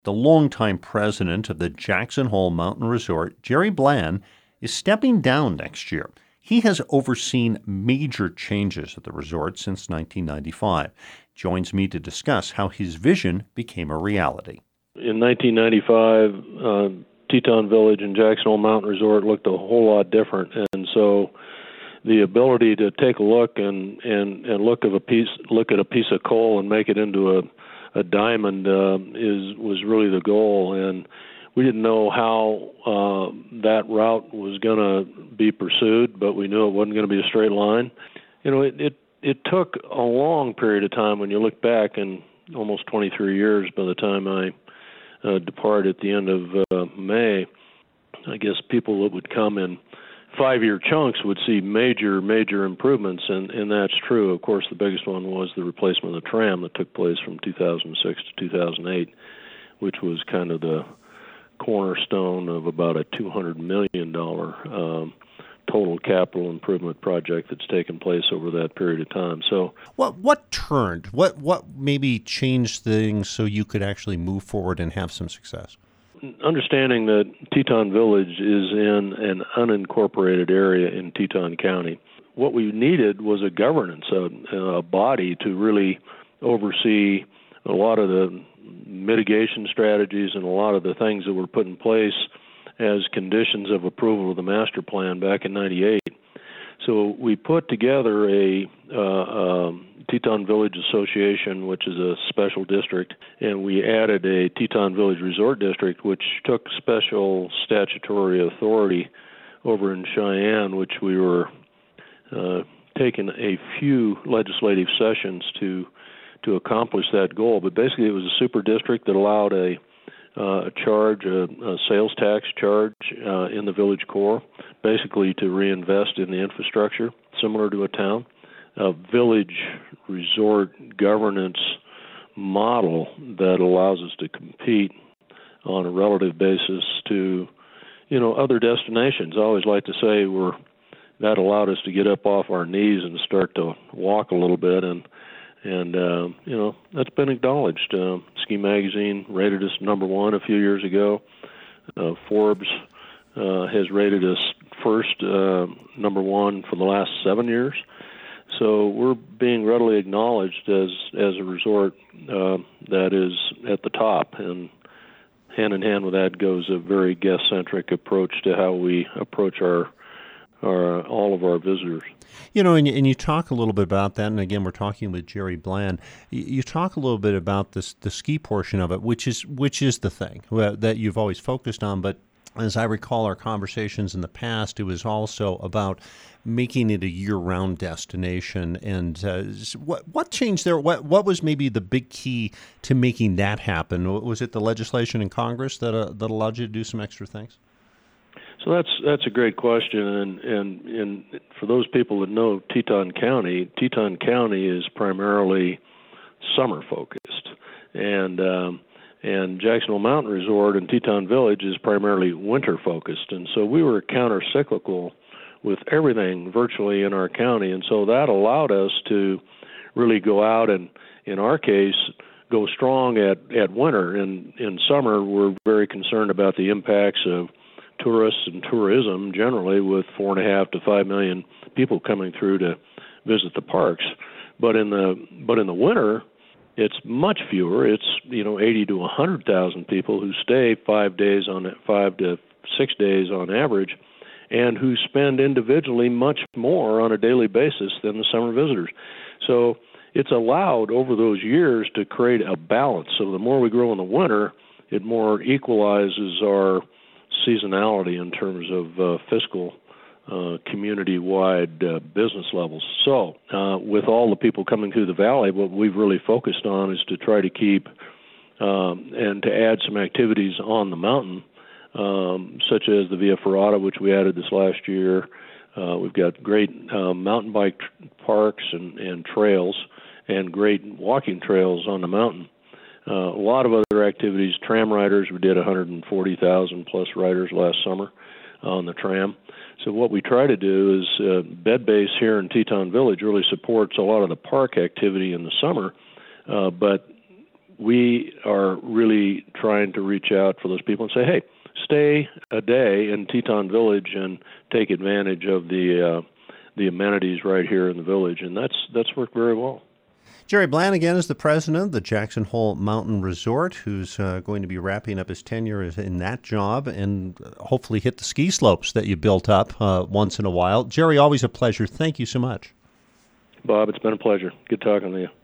The longtime president of the Jackson Hole Mountain Resort, Jerry Bland, is stepping down next year. He has overseen major changes at the resort since 1995. Joins me to discuss how his vision became a reality. In 1995, Teton Village and Jackson Hole Mountain Resort looked a whole lot different, and so the ability to take a look and look at a piece of coal and make it into a diamond was really the goal. And we didn't know how that route was going to be pursued, but we knew it wasn't going to be a straight line. You know, it took a long period of time when you look back, and almost 23 years by the time I depart at the end of May. I guess people that would come in 5-year chunks would see major improvements, and that's true. Of course, the biggest one was the replacement of the tram that took place from 2006 to 2008, which was kind of the cornerstone of about a $200 million total capital improvement project that's taken place over that period of time. So, what turned? What maybe changed things so you could actually move forward and have some success? Understanding that Teton Village is in an unincorporated area in Teton County, what we needed was a governance, a body to really oversee a lot of the mitigation strategies and a lot of the things that were put in place as conditions of approval of the master plan back in '98. So we put together a Teton Village Association, which is a special district, and we added a Teton Village Resort District, which took special statutory authority over in Cheyenne, which we were taking a few legislative sessions to accomplish that goal. But basically, it was a super district that allowed a sales tax charge in the village core, basically to reinvest in the infrastructure, similar to a town. A village resort governance model that allows us to compete on a relative basis to, other destinations. I always like to say that allowed us to get up off our knees and start to walk a little bit, and that's been acknowledged. Ski Magazine rated us number one a few years ago. Forbes has rated us first, number one for the last 7 years. So we're being readily acknowledged as a resort that is at the top, and hand in hand with that goes a very guest-centric approach to how we approach all of our visitors. And you talk a little bit about that, and again, we're talking with Jerry Bland. You talk a little bit about the ski portion of it, which is the thing that you've always focused on. But as I recall our conversations in the past, it was also about making it a year-round destination. And what changed there? What was maybe the big key to making that happen? Was it the legislation in Congress that allowed you to do some extra things? So that's a great question, and for those people that know Teton County is primarily summer focused, and Jackson Hole Mountain Resort and Teton Village is primarily winter focused, and so we were counter-cyclical with everything virtually in our county, and so that allowed us to really go out and, in our case, go strong at winter. And in summer, we're very concerned about the impacts of tourists and tourism generally, with 4.5 to 5 million people coming through to visit the parks. But in the winter, it's much fewer. It's 80 to 100,000 people who stay 5 to 6 days on average, and who spend individually much more on a daily basis than the summer visitors. So it's allowed over those years to create a balance. So the more we grow in the winter, it more equalizes our seasonality in terms of fiscal community-wide business levels. So with all the people coming through the valley, what we've really focused on is to try to keep and to add some activities on the mountain, such as the Via Ferrata, which we added this last year. We've got great mountain bike parks and trails, and great walking trails on the mountain. A lot of other activities, tram riders. We did 140,000 plus riders last summer on the tram. So what we try to do is Bed Base here in Teton Village really supports a lot of the park activity in the summer, but we are really trying to reach out for those people and say, hey, stay a day in Teton Village and take advantage of the amenities right here in the village, and that's worked very well. Jerry Bland, again, is the president of the Jackson Hole Mountain Resort, who's going to be wrapping up his tenure in that job and hopefully hit the ski slopes that you built up once in a while. Jerry, always a pleasure. Thank you so much. Bob, it's been a pleasure. Good talking to you.